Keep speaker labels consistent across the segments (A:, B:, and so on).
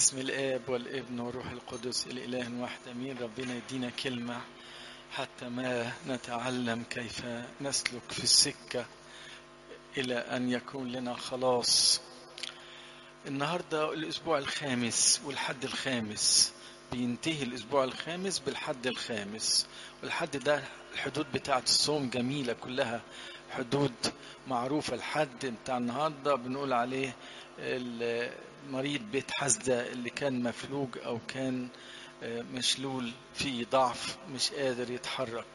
A: باسم الآب والابن والروح القدس الإله واحد أمين. ربنا يدينا كلمة حتى ما نتعلم كيف نسلك في السكة إلى أن يكون لنا خلاص. النهاردة الأسبوع الخامس والحد الخامس، بينتهي الأسبوع الخامس بالحد الخامس، والحد ده الحدود بتاعة الصوم جميلة كلها حدود معروفة. الحد بتاع النهاردة بنقول عليه المريض بيت حسدة اللي كان مفلوج أو كان مشلول في ضعف مش قادر يتحرك.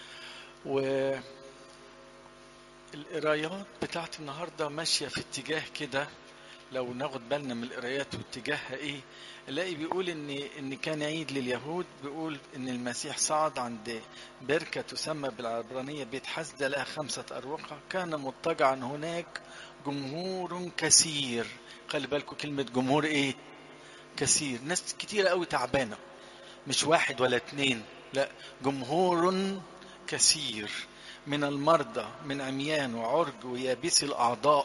A: والقرايات بتاعت النهاردة ماشية في اتجاه كده، لو ناخد بالنا من القرايات واتجاهها ايه، نلاقي بيقول ان كان عيد لليهود، بيقول ان المسيح صعد عند بركة تسمى بالعبرانية بيت حسدة لها 5 أروقة، كان مضطجعا هناك جمهور كثير. خلي بالكم كلمة جمهور ايه؟ كثير، ناس كتيرة قوي تعبانة، مش 1 ولا 2، لا، جمهور كثير من المرضى، من عميان وعرج ويابس الأعضاء.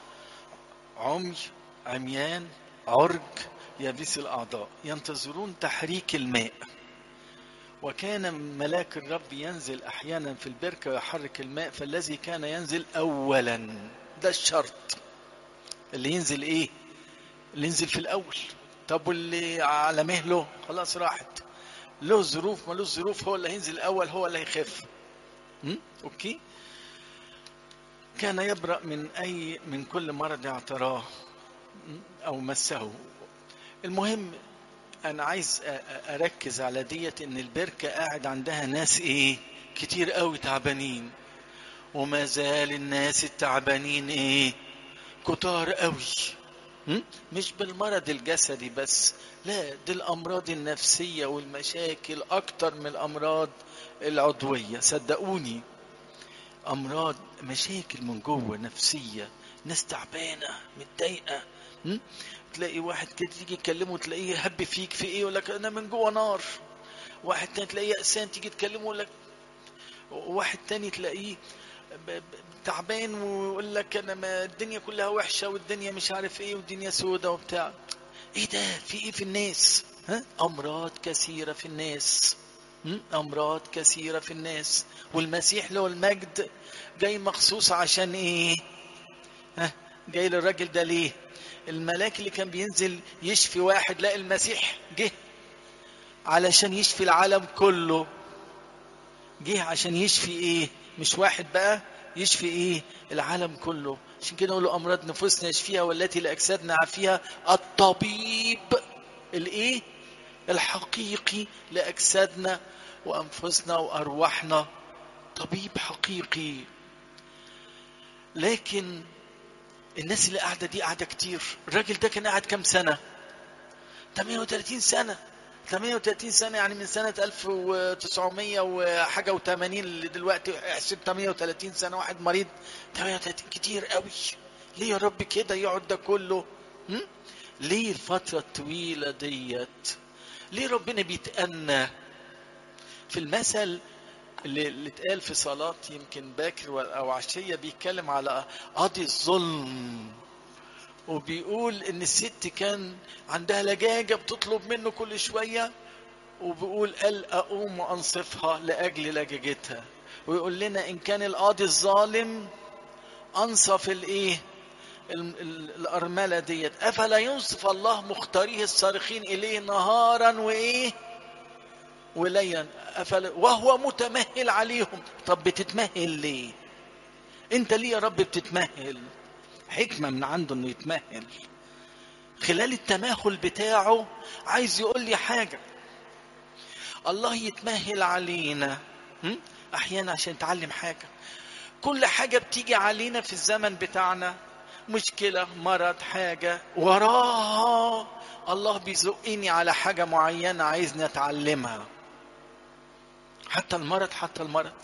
A: عميان، عرج، يابس الأعضاء، ينتظرون تحريك الماء. وكان ملاك الرب ينزل أحيانا في البركة ويحرك الماء، فالذي كان ينزل أولا، ده الشرط، اللي ينزل إيه؟ اللي ينزل في الأول. طب واللي على مهله خلاص راحت، له ظروف ما له ظروف، هو اللي هينزل الأول، هو اللي هيخف. أوكي. كان يبرأ من كل مرض اعتراه أو مسه. المهم انا عايز اركز على ديت، ان البركة قاعد عندها ناس ايه؟ كتير قوي تعبانين، وما زال الناس التعبانين ايه؟ كتار قوي. مش بالمرض الجسدي بس، لا، دي الامراض النفسية والمشاكل اكتر من الامراض العضوية، صدقوني. امراض، مشاكل من جوه نفسية، ناس تعبانة متضايقة. تلاقي واحد كده تيجي تكلمه تلاقيه هب فيك في ايه، يقول لك انا من جوه نار. واحد تاني تلاقيه يأسان، تيجي تكلمه يقول لك. واحد تاني تلاقيه تعبان ويقول لك انا ما الدنيا كلها وحشه، والدنيا مش عارف ايه، والدنيا سودة وبتاع. ايه ده؟ في ايه في الناس؟ امراض كثيره في الناس. امراض كثيره في الناس، والمسيح له المجد جاي مخصوص عشان ايه؟ جاي للراجل ده ليه؟ الملاك اللي كان بينزل يشفي واحد، لا، المسيح جه علشان يشفي العالم كله. جه عشان يشفي ايه؟ مش واحد بقى، يشفي ايه؟ العالم كله. عشان كده نقول له امراض نفوسنا يشفيها، والتي لاجسادنا عافيها الطبيب الايه؟ الحقيقي لاجسادنا وانفسنا وارواحنا، طبيب حقيقي. لكن الناس اللي قاعده دي قاعده كتير. الراجل ده كان قاعد كام سنه؟ 38 سنه. 38 سنة، يعني من سنة 1900 وحاجة و80 دلوقتي، احسب 38 سنة واحد مريض. 38 كتير قوي. ليه يا رب كده يقعد ده كله؟ ليه الفترة الطويلة ديت؟ ليه ربنا بيتأنى؟ في المثل اللي اتقال في صلاة يمكن باكر أو عشية، بيتكلم على قاضي الظلم، وبيقول ان الست كان عندها لجاجة بتطلب منه كل شوية، وبيقول قال أقوم وأنصفها لأجل لجاجتها. ويقول لنا إن كان القاضي الظالم أنصف الإيه؟ الأرملة ديت، أفلا ينصف الله مختاريه الصارخين إليه نهارا وإيه؟ وليلا، وهو متمهل عليهم. طب بتتمهل ليه؟ أنت ليه يا رب بتتمهل؟ حكمة من عنده إنه يتمهل. خلال التماهل بتاعه عايز يقول لي حاجة. الله يتمهل علينا احيانا عشان نتعلم حاجة. كل حاجة بتيجي علينا في الزمن بتاعنا، مشكلة، مرض، حاجة وراها الله بيزقني على حاجة معينة عايزني اتعلمها. حتى المرض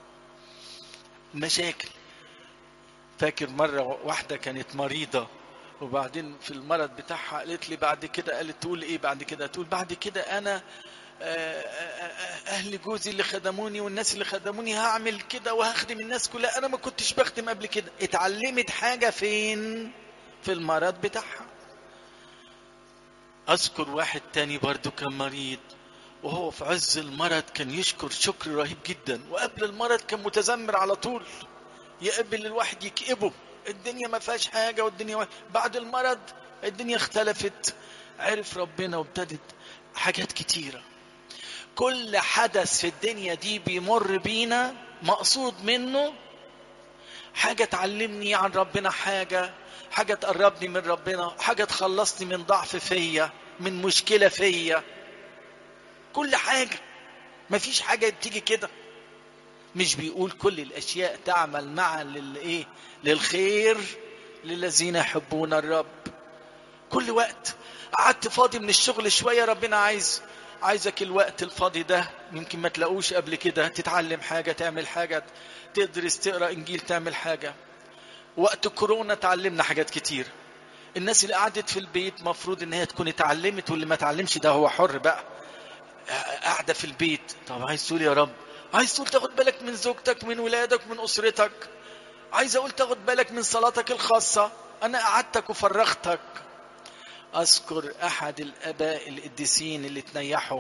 A: مشاكل. فاكر مرة واحدة كانت مريضة، وبعدين في المرض بتاعها قالت لي بعد كده، قالت تقول ايه بعد كده؟ تقول بعد كده انا اهل جوزي اللي خدموني والناس اللي خدموني هعمل كده وهخدم الناس كلها، انا ما كنتش بخدم قبل كده. اتعلمت حاجة فين؟ في المرض بتاعها. اذكر واحد تاني برضو كان مريض، وهو في عز المرض كان يشكر شكر رهيب جدا، وقبل المرض كان متذمر على طول، يقبل الواحد يكئبه، الدنيا ما فيهاش حاجة والدنيا بعد المرض الدنيا اختلفت، عرف ربنا وابتدت حاجات كتيرة. كل حدث في الدنيا دي بيمر بينا مقصود منه حاجة تعلمني عن ربنا، حاجة تقربني من ربنا، حاجة تخلصني من ضعف فيا، من مشكلة فيا. كل حاجة، مفيش حاجة بتيجي كده. مش بيقول كل الأشياء تعمل معا للخير للذين يحبون الرب. كل وقت قعدت فاضي من الشغل شوية، ربنا عايزك الوقت الفاضي ده يمكن ما تلاقوش قبل كده، تتعلم حاجة، تعمل حاجة، تدرس، تقرأ إنجيل، تعمل حاجة. وقت كورونا تعلمنا حاجات كتير. الناس اللي قعدت في البيت مفروض ان هي تكون اتعلمت، واللي ما اتعلمش ده هو حر بقى، قاعدة في البيت. طب عايز تقول يا رب، عايز تقول تاخد بالك من زوجتك، من ولادك، من أسرتك، عايز اقول تاخد بالك من صلاتك الخاصة. انا قعدتك وفرغتك. اذكر احد الاباء القديسين اللي تنيحوا،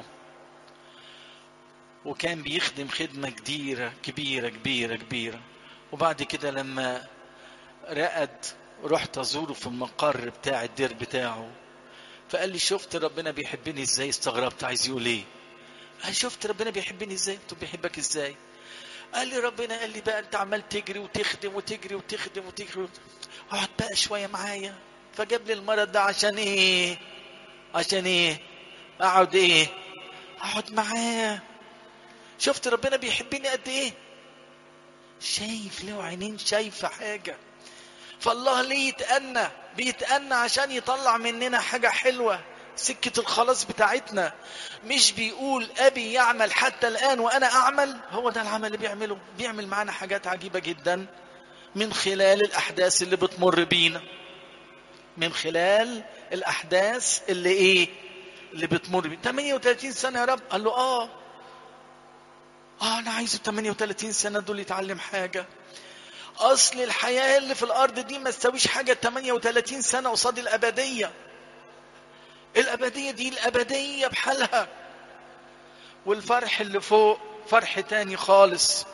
A: وكان بيخدم خدمة كبيرة، وبعد كده لما رقد رحت ازوره في المقر بتاع الدير بتاعه، فقال لي شفت ربنا بيحبني ازاي؟ استغربت، عايز يقول ايه؟ قال شفت ربنا بيحبني ازاي؟ طب بيحبك ازاي؟ قال لي ربنا قال لي بقى انت عمال تجري وتخدم وتجري وتخدم وتجري، اقعد بقى شويه معايا. فجاب لي المرض ده عشان ايه؟ اقعد معاه. شفت ربنا بيحبني قد ايه؟ شايف له عينين شايفه حاجه. فالله ليه بيتأنى عشان يطلع مننا حاجة حلوة، سكة الخلاص بتاعتنا. مش بيقول أبي يعمل حتى الآن وأنا أعمل؟ هو ده العمل اللي بيعمل معنا حاجات عجيبة جدا من خلال الأحداث اللي بتمر بينا، من خلال الأحداث اللي بتمر بينا. 38 سنة يا رب. قال له أنا عايزه 38 سنة دول يتعلم حاجة. اصل الحياة اللي في الارض دي ما تساويش حاجة 38 سنة قصاد الابدية. الابدية دي الابدية بحالها، والفرح اللي فوق فرح تاني خالص.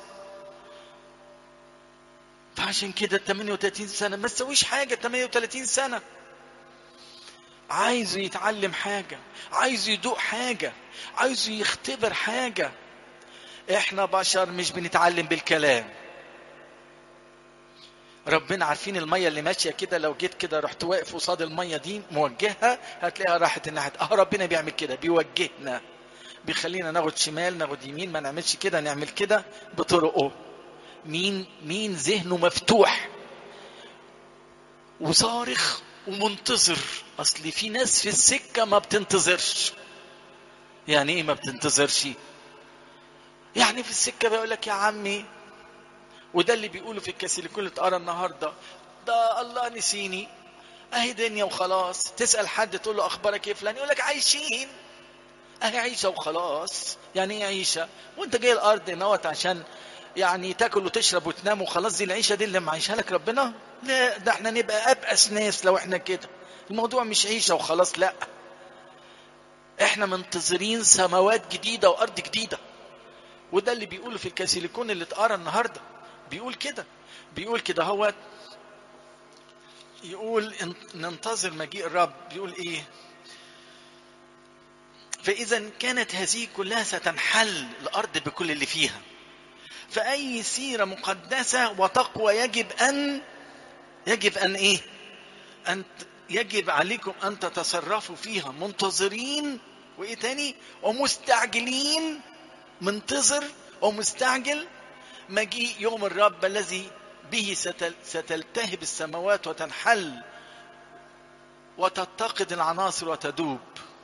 A: فعشان كده 38 سنة ما تساويش حاجة. 38 سنة عايز يتعلم حاجة، عايز يدوق حاجة، عايز يختبر حاجة. احنا بشر مش بنتعلم بالكلام. ربنا عارفين المية اللي ماشية كده، لو جيت كده رحت واقف قصاد المية دي موجهها هتلاقيها راحت الناحية. ربنا بيعمل كده، بيوجهنا، بيخلينا ناخد شمال ناخد يمين، ما نعملش كده نعمل كده بطرقه. مين ذهنه مفتوح وصارخ ومنتظر. اصل في ناس في السكة ما بتنتظرش. يعني ايه ما بتنتظرش؟ يعني في السكة بيقول لك يا عمي، وده اللي بيقوله في الكاثوليكون اللي اتقرا النهارده، ده الله نسيني، اهي دنيا وخلاص. تسأل حد تقول له اخبارك ايه فلان، يقول لك عايشين، اهي عيشة وخلاص. يعني ايه عيشة؟ وانت جاي الارض نوت عشان يعني تاكل وتشرب وتنام وخلاص؟ دي العيشة دي اللي معيشها لك ربنا؟ لا، ده احنا نبقى ابأس ناس لو احنا كده. الموضوع مش عيشة وخلاص، لا، احنا منتظرين سماوات جديدة وارض جديدة. وده اللي بيقوله في الكاثوليكون اللي اتقرا النهارده. بيقول كده هو يقول ننتظر مجيء الرب. بيقول ايه؟ فإذا كانت هذه كلها ستنحل الأرض بكل اللي فيها، فأي سيرة مقدسة وتقوى يجب عليكم أن تتصرفوا فيها منتظرين، وإيه تاني؟ ومستعجلين. منتظر ومستعجل مجيء يوم الرب الذي به ستلتهب السماوات وتنحل وتتقد العناصر وتدوب.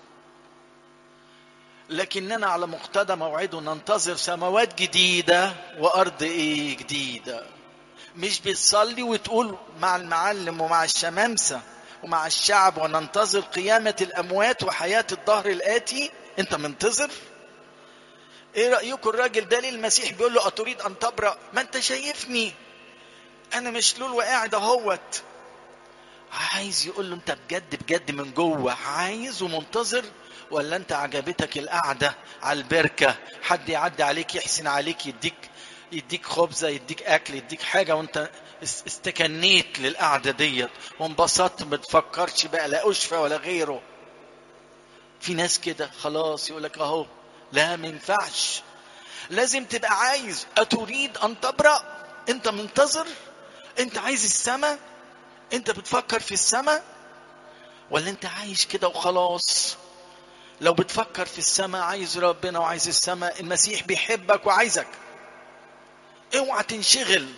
A: لكننا على مقتضى موعده ننتظر سماوات جديدة وأرض جديدة. مش بتصلي وتقول مع المعلم ومع الشمامسة ومع الشعب وننتظر قيامة الأموات وحياة الظهر الآتي؟ أنت منتظر؟ إيه رأيكم الراجل ده للمسيح بيقول له أتريد أن تبرأ؟ ما أنت شايفني أنا مشلول وقاعد أهوت، عايز يقول له انت بجد بجد من جوه عايز ومنتظر، ولا انت عجبتك القعده على البركه، حد يعدي عليك يحسن عليك يديك خبزه، يديك اكل، يديك حاجه، وانت استكنيت للقعده ديت وانبسطت، ما تفكرش بقى لا اشفى ولا غيره. في ناس كده خلاص يقولك اهو. لا، ما ينفعش. لازم تبقى عايز. اتريد ان تبرأ؟ انت منتظر؟ انت عايز السماء؟ انت بتفكر في السماء ولا انت عايش كده وخلاص؟ لو بتفكر في السماء، عايز ربنا وعايز السماء، المسيح بيحبك وعايزك. اوعى تنشغل.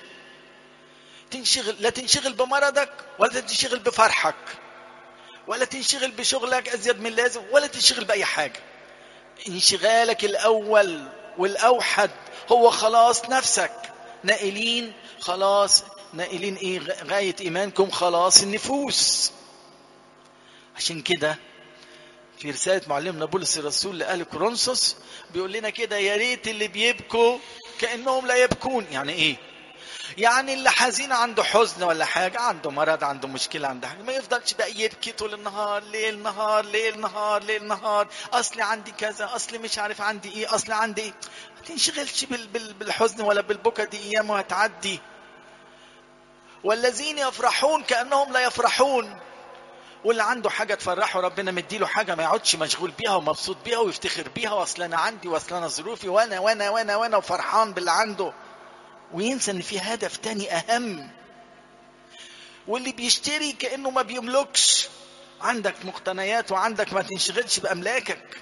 A: لا تنشغل بمرضك، ولا تنشغل بفرحك، ولا تنشغل بشغلك ازيد من اللازم، ولا تنشغل باي حاجه. انشغالك الاول والاوحد هو خلاص نفسك. نائلين خلاص، نائلين ايه؟ غايه ايمانكم خلاص النفوس. عشان كده في رسالة معلمنا بولس الرسول لأهل كورنثوس بيقول لنا كده: يا ريت اللي بيبكوا كأنهم لا يبكون. يعني ايه؟ يعني اللي حزين عنده حزن ولا حاجة، عنده مرض، عنده مشكلة، عنده حاجة، ما يفضلش بقى يبكي طول النهار، ليل نهار ليل نهار ليل نهار، أصلي عندي كذا، أصلي مش عارف عندي ايه، أصلي عندي ايه. ما تنشغلش بالحزن ولا بالبكا، دي أيام وهتعدي. والذين يفرحون كأنهم لا يفرحون. واللي عنده حاجة تفرحه ربنا مديله حاجة، ما يقعدش مشغول بيها ومبسوط بيها ويفتخر بيها، واصل انا عندي، واصل انا ظروفي، وانا وانا وانا وانا وفرحان باللي عنده، وينسى ان في هدف تاني اهم. واللي بيشتري كأنه ما بيملكش. عندك مقتنيات وعندك، ما تنشغلش بأملاكك.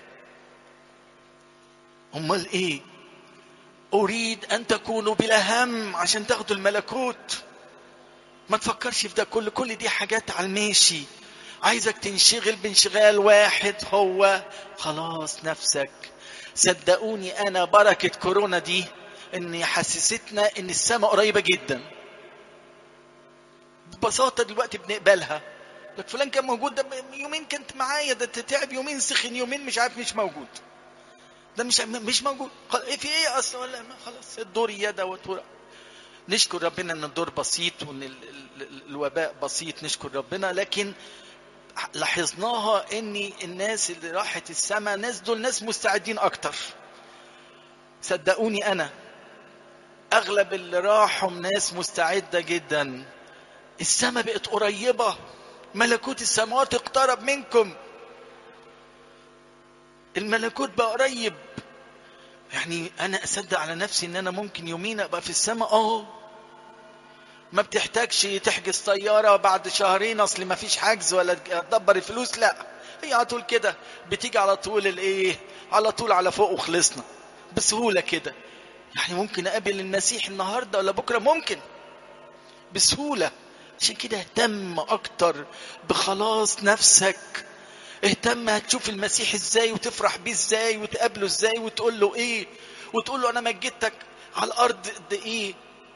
A: امال ايه؟ اريد ان تكونوا بلا هم عشان تاخدوا الملكوت. ما تفكرش في ده كله، كل دي حاجات على الماشي. عايزك تنشغل بانشغال واحد، هو خلاص نفسك. صدقوني انا بركة كورونا دي ان حسستنا ان السماء قريبة جدا. ببساطة دلوقتي بنقبلها. لك فلان كان موجود، ده يومين كنت معايا، ده تعب يومين، سخن يومين، مش عارف، مش موجود. ده مش موجود. في ايه اصلا؟ ولا خلاص الدور يدا وتورق. نشكر ربنا ان الدور بسيط، وان الوباء بسيط، نشكر ربنا. لكن لاحظناها ان الناس اللي راحت السماء، ناس دول ناس مستعدين اكتر. صدقوني انا اغلب اللي راحوا ناس مستعدة جدا. السماء بقت قريبة، ملكوت السماوات اقترب منكم. الملكوت بقى قريب. يعني انا اصدق على نفسي ان انا ممكن يومين ابقى في السماء. ما بتحتاجش تحجز طيارة بعد شهرين اصل ما فيش حجز، ولا تدبر الفلوس، لا، هي على طول كده بتيجي على طول الايه، على طول على فوق وخلصنا بسهولة كده. يعني ممكن اقابل المسيح النهاردة ولا بكرة، ممكن بسهولة. عشان كده اهتم اكتر بخلاص نفسك. اهتم هتشوف المسيح ازاي، وتفرح بيه ازاي، وتقابله ازاي، وتقول له ايه، وتقول له انا مجدتك على الارض قد ايه.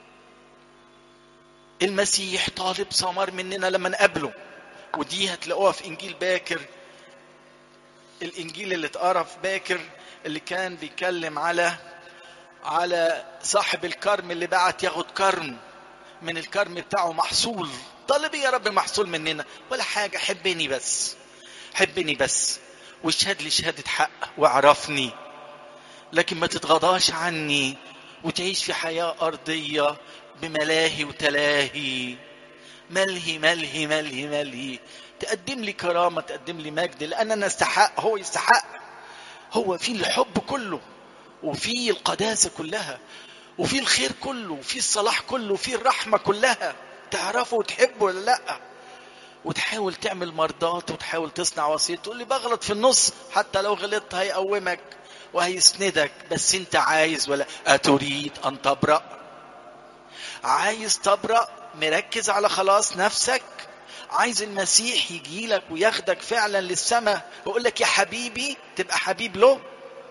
A: المسيح طالب ثمر مننا لما نقابله. ودي هتلاقوها في انجيل باكر، الانجيل اللي اتقرا في باكر، اللي كان بيتكلم على صاحب الكرم اللي بعت ياخد كرم من الكرم بتاعه، محصول. طالب يا رب محصول مننا ولا حاجة، حبني بس، حبني بس، واشهد لي شهادة حق، واعرفني، لكن ما تتغاضاش عني وتعيش في حياة أرضية بملاهي وتلاهي. ملهي ملهي ملهي ملهي. تقدم لي كرامة، تقدم لي مجد، لأن أنا استحق، هو يستحق. هو فيه الحب كله، وفيه القداسة كلها، وفيه الخير كله، وفيه الصلاح كله، وفيه الرحمة كلها. تعرفه وتحبه ولا لأ؟ وتحاول تعمل مرضات، وتحاول تصنع وصية. تقول لي بغلط في النص، حتى لو غلطت هيقومك وهيسندك. بس انت عايز ولا أتريد أن تبرأ؟ عايز تبرأ؟ مركز على خلاص نفسك؟ عايز المسيح يجيلك وياخدك فعلا للسماء ويقول لك يا حبيبي، تبقى حبيب له؟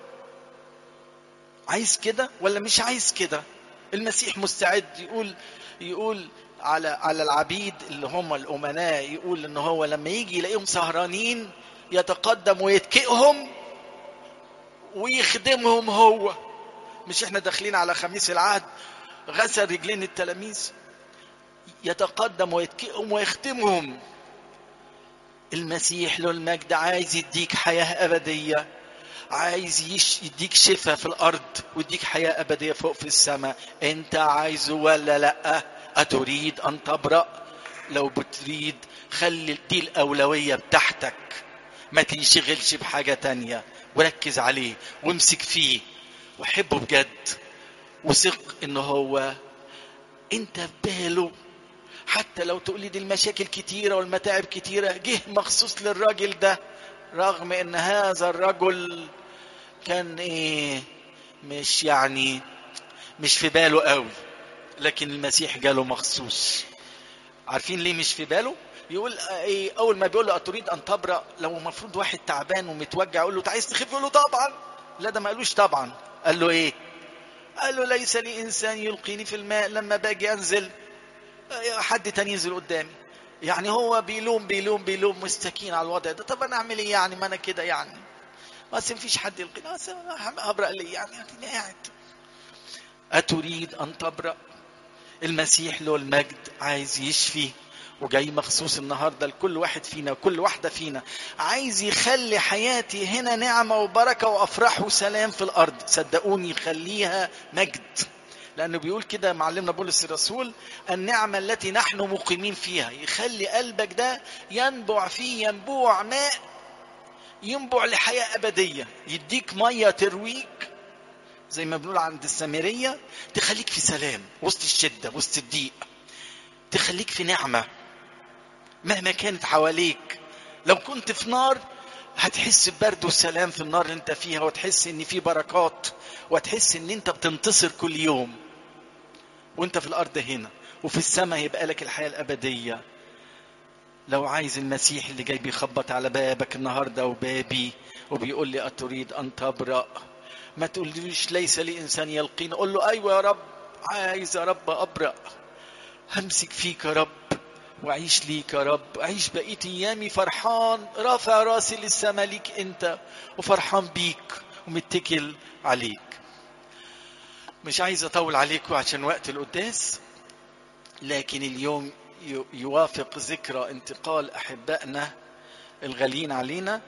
A: عايز كده ولا مش عايز كده؟ المسيح مستعد. يقول على العبيد اللي هم الأمناء، يقول ان هو لما يجي يلاقيهم سهرانين يتقدم ويتكئهم ويخدمهم. هو مش احنا داخلين على خميس العهد، غسل رجلين التلاميذ، يتقدم ويتكئهم ويخدمهم. المسيح له المجد عايز يديك حياة أبدية، عايز يديك شفاء في الأرض ويديك حياة أبدية فوق في السماء. أنت عايزه ولا لأ؟ أتريد أن تبرأ؟ لو بتريد خلي دي الأولوية بتاعتك، ما تنشغلش بحاجة تانية، وركز عليه وامسك فيه وحبه بجد، وثق إنه هو أنت بباله. حتى لو تقولي دي المشاكل كتيرة والمتاعب كتيرة، جه مخصوص للراجل ده، رغم ان هذا الرجل كان مش في باله قوي، لكن المسيح جاله مخصوص. عارفين ليه مش في باله؟ يقول اول ما بيقول له اتريد ان تبرأ، لو المفروض واحد تعبان ومتوجع يقول له عايز تخف، يقول له طبعا. لا، ده ما قالوش طبعا، قال له قال له ليس لي انسان يلقيني في الماء، لما باجي انزل حد تاني ينزل قدامي. يعني هو بيلوم مستكين على الوضع ده. طب انا اعمل ايه يعني؟ ما انا كده يعني، بس مفيش حد يلقيني، بس هبرأ ليه يعني؟ قاعد. اتريد ان تبرأ؟ المسيح له المجد عايز يشفي، وجاي مخصوص النهارده لكل واحد فينا وكل واحده فينا، عايز يخلي حياتي هنا نعمه وبركه وافراح وسلام في الارض. صدقوني يخليها مجد، لأنه بيقول كده معلمنا بولس الرسول: النعمة التي نحن مقيمين فيها. يخلي قلبك ده ينبع فيه ينبوع ماء، ينبع لحياة أبدية، يديك مية ترويك زي ما بنقول عند السامرية، تخليك في سلام وسط الشدة وسط الضيق، تخليك في نعمة مهما كانت حواليك. لو كنت في نار هتحس ببرد وسلام في النار اللي انت فيها، وتحس ان في بركات، وتحس ان انت بتنتصر كل يوم وانت في الارض هنا، وفي السماء يبقى لك الحياة الابدية. لو عايز المسيح اللي جاي بيخبط على بابك النهاردة وبابي وبيقول لي اتريد ان تبرأ، ما تقوليش ليس لي انسان يلقيني، قول له ايوه يا رب، عايز يا رب ابرأ، همسك فيك يا رب وعيش ليك يا رب، عيش بقية ايامي فرحان، رافع راسي للسماء ليك انت، وفرحان بيك ومتكل عليك. مش عايز اطول عليكم عشان وقت القداس، لكن اليوم يوافق ذكرى انتقال احبائنا الغاليين علينا،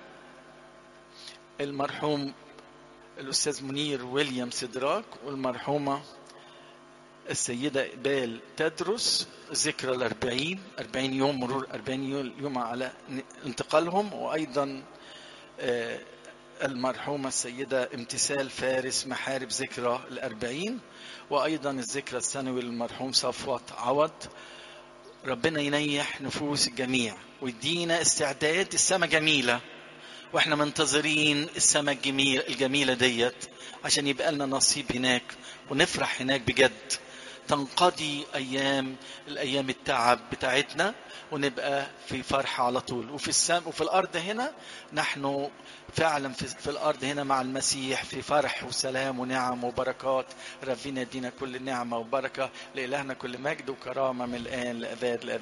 A: المرحوم الاستاذ منير ويليام سدراك، والمرحومه السيده إقبال تدرس. ذكرى 40 يوم، مرور 40 يوم على انتقالهم. وايضا المرحومة السيدة امتثال فارس محارب ذكرى 40، وأيضا الذكرى السنوي للمرحوم صفوت عوض. ربنا ينيح نفوس الجميع ويدينا استعداد. السماء جميلة واحنا منتظرين السماء الجميلة ديت عشان يبقى لنا نصيب هناك ونفرح هناك بجد، تنقضي الأيام التعب بتاعتنا ونبقى في فرحة على طول. وفي السماء وفي الأرض هنا نحن فعلا في الأرض هنا مع المسيح في فرح وسلام ونعم وبركات. ربنا يدينا كل نعمة وبركة. لإلهنا كل مجد وكرامة من الآن لأباد الأبد.